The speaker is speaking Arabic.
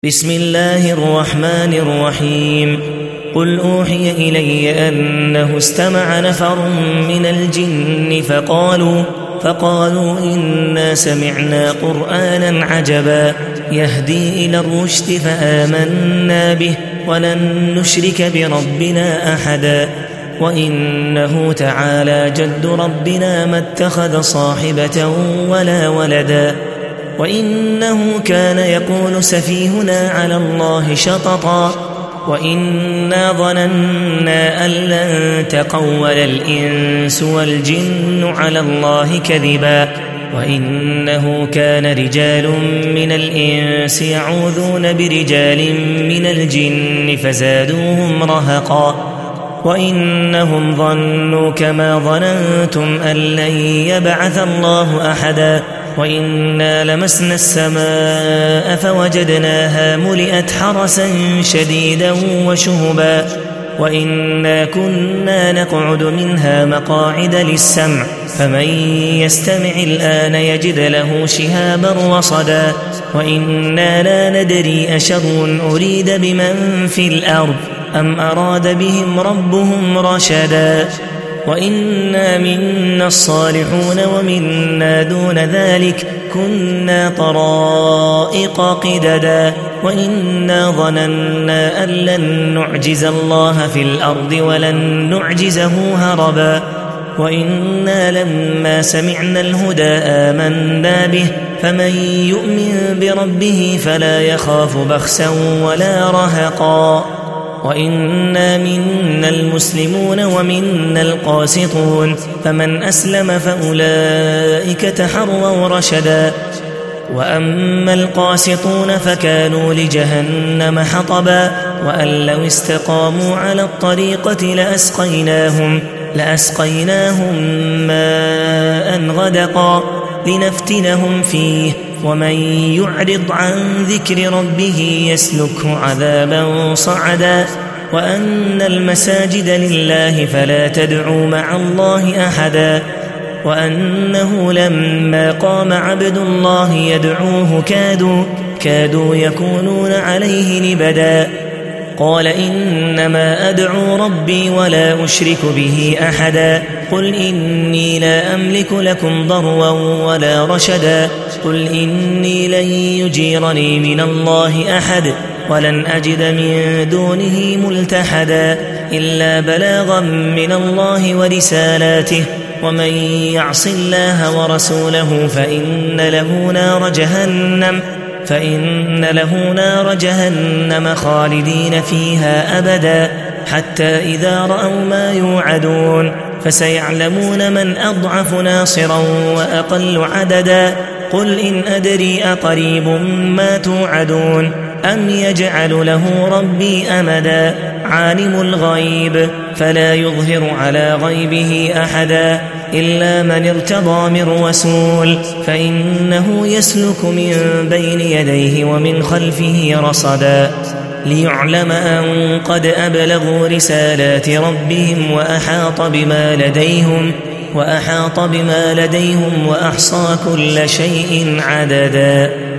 بسم الله الرحمن الرحيم. قل أوحي إلي أنه استمع نفر من الجن فقالوا إنا سمعنا قرآنا عجبا يهدي إلى الرشد فآمنا به ولن نشرك بربنا أحدا وإنه تعالى جد ربنا ما اتخذ صاحبة ولا ولدا وإنه كان يقول سفيهنا على الله شططا وإنا ظننا أن لن تقول الإنس والجن على الله كذبا وإنه كان رجال من الإنس يعوذون برجال من الجن فزادوهم رهقا وإنهم ظنوا كما ظننتم أن لن يبعث الله أحدا وإنا لمسنا السماء فوجدناها ملئت حرسا شديدا وشهبا وإنا كنا نقعد منها مقاعد للسمع فمن يستمع الآن يجد له شهابا رصدا وإنا لا ندري أشر أريد بمن في الأرض أم أراد بهم ربهم رشدا وإنا منا الصالحون ومنا دون ذلك كنا طرائق قددا وإنا ظننا أن لن نعجز الله في الأرض ولن نعجزه هربا وإنا لما سمعنا الهدى آمنا به فمن يؤمن بربه فلا يخاف بخسا ولا رهقا وإنا منا المسلمون ومنا القاسطون فمن أسلم فأولئك تحروا رشدا وأما القاسطون فكانوا لجهنم حطبا وأن لو استقاموا على الطريقة لأسقيناهم ماء غدقا لنفتنهم فيه ومن يعرض عن ذكر ربه يسلكه عذابا صعدا وأن المساجد لله فلا تدعوا مع الله أحدا وأنه لما قام عبد الله يدعوه كادوا يكونون عليه لبدا قال إنما أدعو ربي ولا أشرك به أحدا قل إني لا أملك لكم ضرا ولا رشدا قل إني لن يجيرني من الله أحد ولن أجد من دونه ملتحدا إلا بلاغا من الله ورسالاته ومن يعص الله ورسوله فإن له نار جهنم خالدين فيها أبدا حتى إذا رأوا ما يوعدون فسيعلمون من أضعف ناصرا وأقل عددا قل إن أدري أقريب ما توعدون أم يجعل له ربي أمدا عالم الغيب فلا يظهر على غيبه أحدا إلا من ارتضى من رسول فإنه يسلك من بين يديه ومن خلفه رصدا ليعلم أن قد أبلغوا رسالات ربهم وأحاط بما لديهم وأحصى كل شيء عددا.